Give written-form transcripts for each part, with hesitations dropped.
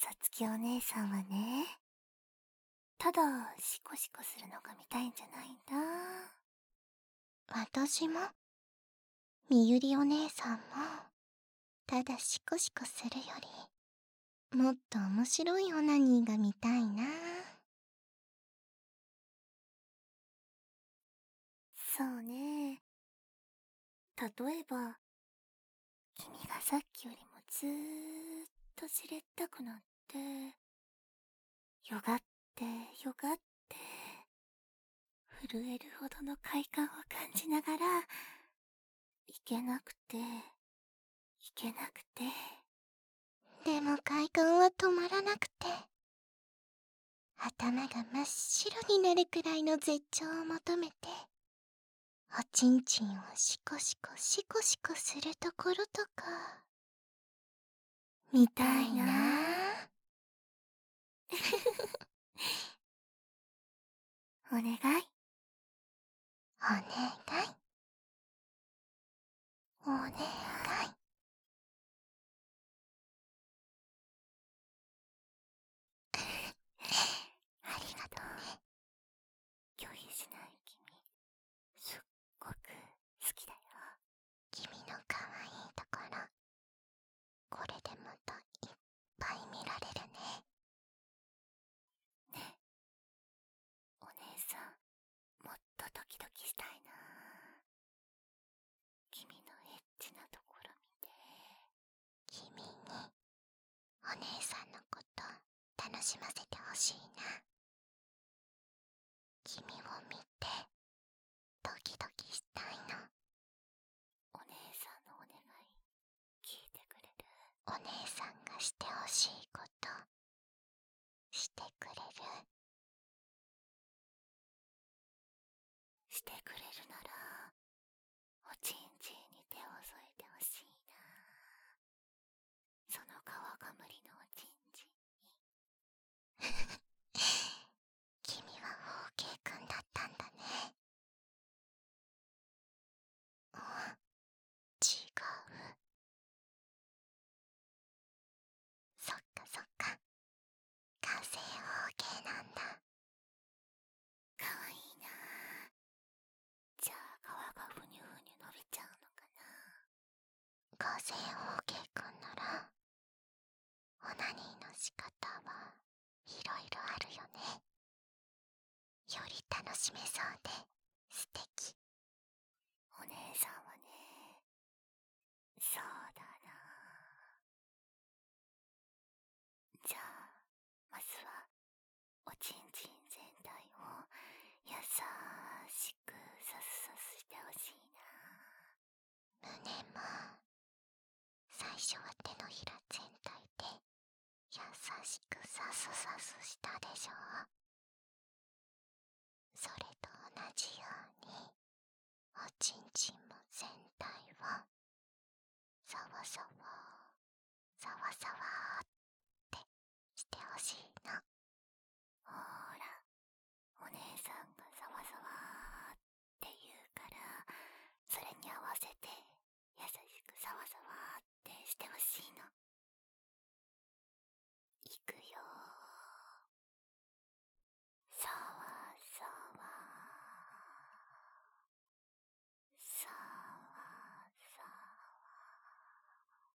さつきお姉さんはね、ただシコシコするのが見たいんじゃないんだ。 私も、みゆりお姉さんも、ただシコシコするより、もっと面白いオナニーが見たいな。 そうね。例えば、君がさっきよりもずーっとじれったくなって、よがって、よがって、震えるほどの快感を感じながら、いけなくて、いけなくて。 でも快感は止まらなくて、頭が真っ白になるくらいの絶頂を求めて、おちんちんをシコシコシコシコするところとか、見たいな。 お願い。 お願い。お願い。ありがとうね。 拒否しない君、すっごく好きだよ。 君の可愛いところ、これでまたいっぱい見られるね。 ね、お姉さん、もっとドキドキしたいな。君のエッチなところ見て。 君に、お姉さんのこと楽しませてほしいな。君を見て、ドキドキしたいの。 お姉さんのお願い、聞いてくれる？ お姉さんがしてほしいこと、してくれる？ してくれるなら、おちんちんに手を添えてほしいな。その皮かむりのおちんちんに。 君は OK 君だったんだね。違う。そっかそっか。火星 OK なんだ。 かわいいな。じゃあ皮がふにゅふにゅ伸びちゃうのかな。 火星 OK 君なら、オナニーの仕方はいろいろあるよね。より楽しめそうで素敵。 お姉さんはね、そうだな。じゃあ、まずは、おちんちん全体を優しくさすさすしてほしいな。 胸も、最初は手のひら全体で優しくさすさすしたでしょ。それと同じように、おちんちんも全体をサワサワサワサワってしてほしいの。 ほーら、お姉さんがサワサワって言うから、それに合わせて優しくサワサワってしてほしいの。いくよ。サワサワサワサワ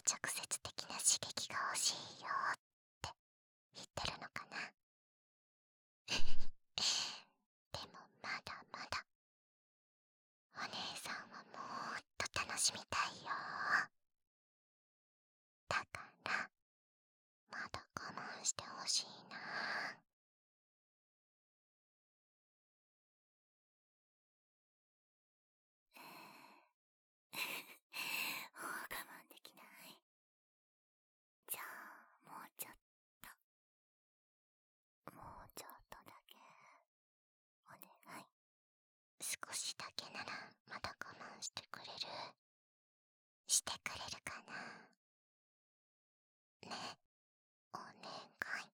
直接的な刺激が欲しいよって言ってるのかな。でもまだまだお姉さんはもっと楽しみたいよ。だからまだ我慢してほしいな。 もう我慢できない。じゃあもうちょっとだけお願い。 少しだけならまだ我慢してくれるかな。ね、お願い。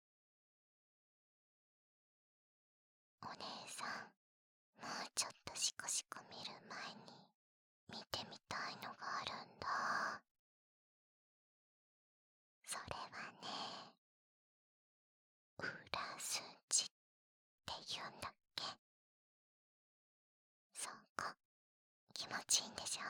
お姉さん、もうちょっとシコシコ見る前に見てみたいのがあるんだ。それはね、裏筋って言うんだっけ。そこ、気持ちいいんでしょ。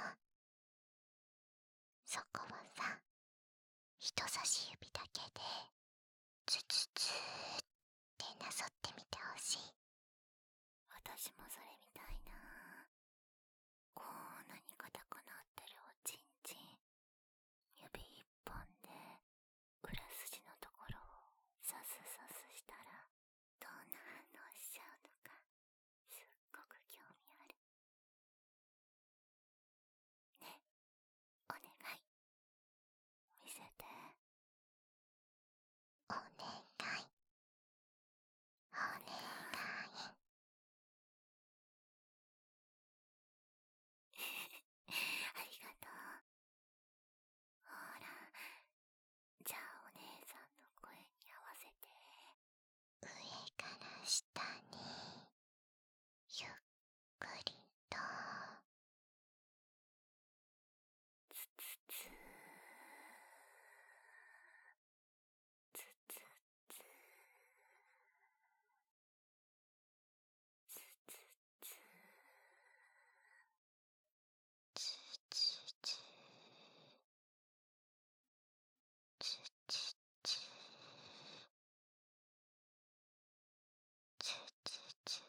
そこをさ、人差し指だけでズズズーってなぞってみてほしい。 私もそれみたいな。こんなに硬くなってるおちんちん、指一本で裏筋のところをさすしたらどんな反応しちゃうのか、すっごく興味ある。ね、お願い、見せて。 お願い。お願い。 ありがとう。ほら、じゃあお姉さんの声に合わせて。 上から下にゆっくりと。 つつつー、つつつー、つつつー、 つつつつつつつつ。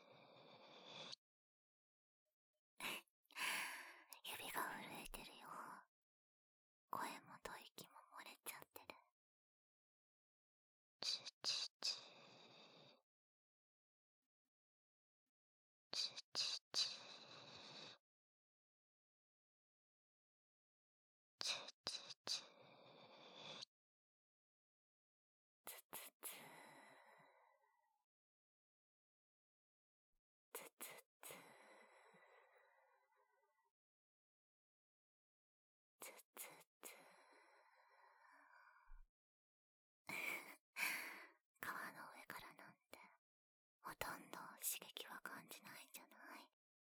指が震えてるよ。声も吐息も漏れちゃってる。 つつつつつつつつつつつつつー、つつつー、つつつー。川の上からなんてほとんど刺激は感じないんじゃない？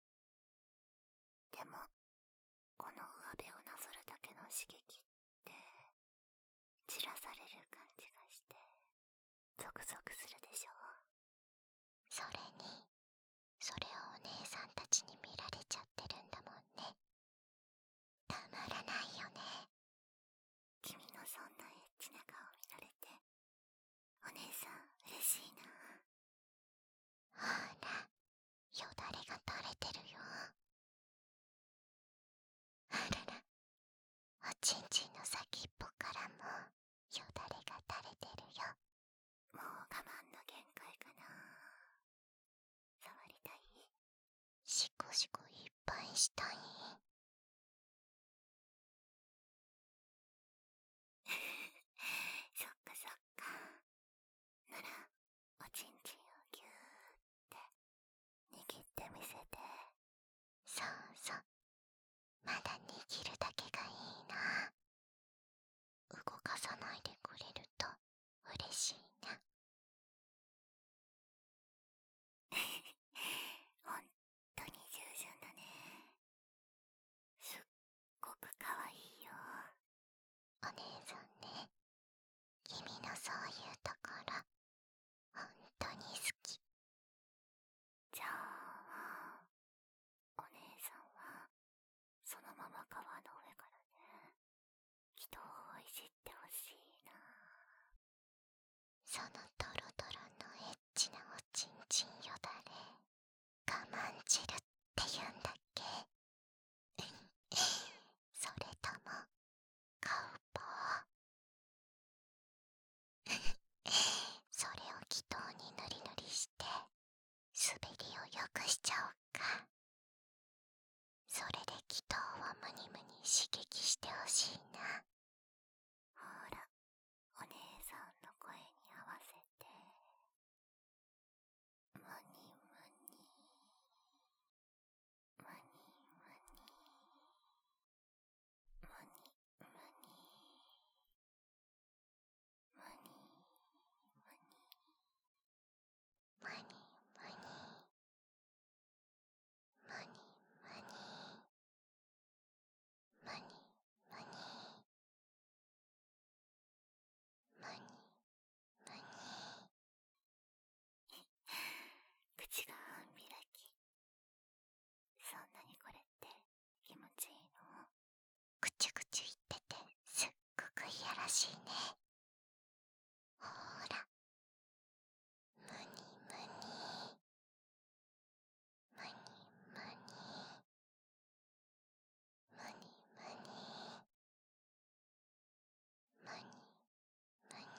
でもこの上辺をなぞるだけの刺激って散らされる感じがしてゾクゾクするでしょ。 それに、それをお姉さんたちに見られちゃってるんだもんね。たまらないよね。 君のそんなエッチな顔見られてお姉さん嬉しいな。 ほら、よだれが垂れてるよ。あらら、おちんちんの先っぽからもよだれが垂れてるよ。 もう我慢の限界かな。触りたい？ シコシコいっぱいしたい。 そっかそっか。ならおちんちんをギューって握ってみせて。 そうそう、まだ握るだけがいいな。動かさないでくれると嬉しいな。 ほんとに従順だね。すっごくかわいいよ。 お姉さんね、君のそういうところほんとに好口が半開き。そんなにこれって気持ちいいの？ ぐちゅぐちゅ言っててすっごくいやらしいね。ほーら、むにむにむにむにむにむにむにむに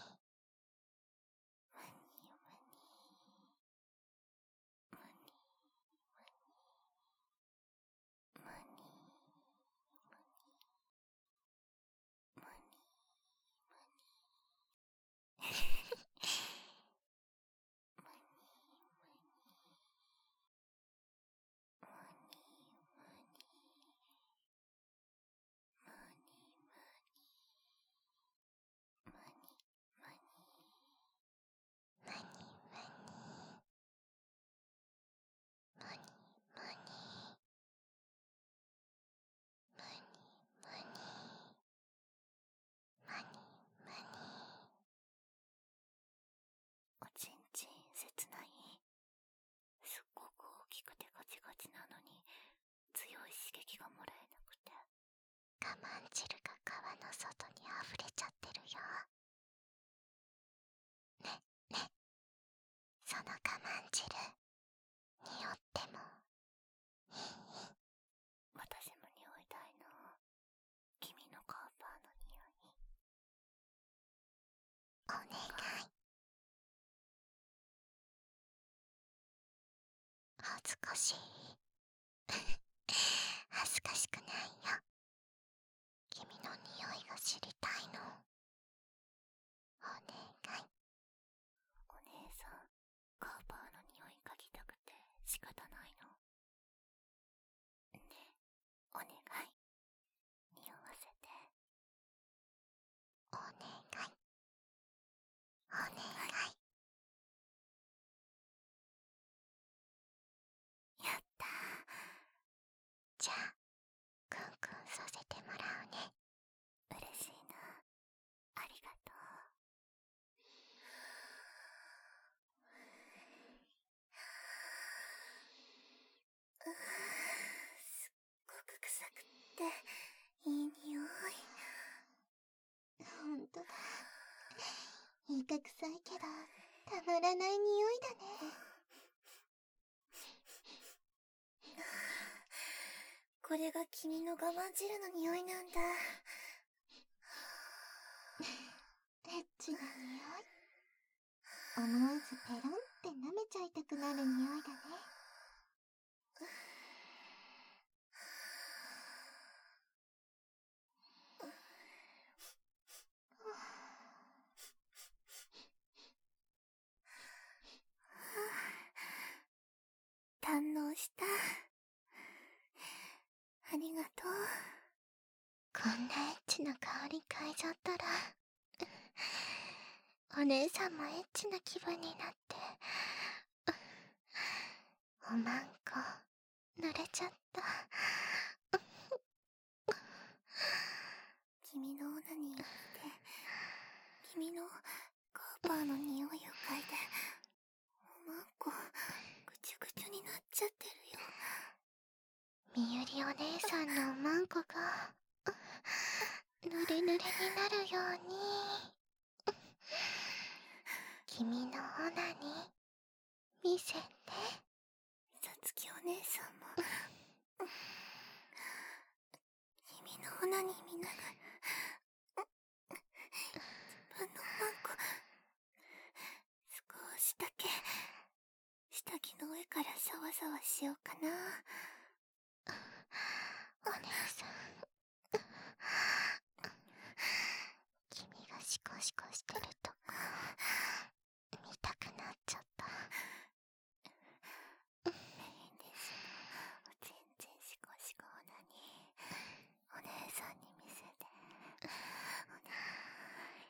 おちんちん切ない？すっごく大きくてガチガチなのに強い刺激がもらえなくて。 我慢汁が皮の外にあふれちゃってるよ。ね、ね、その我慢汁、匂ってもいい？ 私も匂いたいの。君のカーパーの匂い。 お願い。恥ずかしい。恥ずかしくないよ。君の匂いが知りたいの。お願い。 お姉さん、カーパーの匂い嗅ぎたくて仕方ないの。ね、お願い。匂わせて。 お願い。お願い。 やったー。 じゃあ、クンクンさせてもらうね。 嬉しいな。ありがとう。すっごく臭くっていい匂い。 ほんとだ。イカ臭いけど、たまらない匂いだね。 これが君の我慢汁の匂いなんだ。 エッチな匂い。思わずペロンって舐めちゃいたくなる匂いだね。 堪能した。ありがとう。 こんなエッチな香り嗅いじゃったら、お姉さんもエッチな気分になって、おまんこ濡れちゃった。 君のオナニーを見て、君のカーパーの匂いを嗅いで、おまんこぐちゅぐちゅになっちゃってるよ。 みゆりお姉さんのおまんこがぬれぬれになるように、君のオナニー見せて。 さつきお姉さんも君のオナニー見ながら自分のおまんこ少しだけ下着の上からサワサワしようかな。 お姉さん、君がシコシコしてるとこ見たくなっちゃった。 メインディッシュのおちんちんシコシコオナニー、お姉さんに見せて。お願い。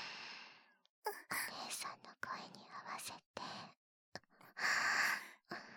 お姉さんの声に合わせて、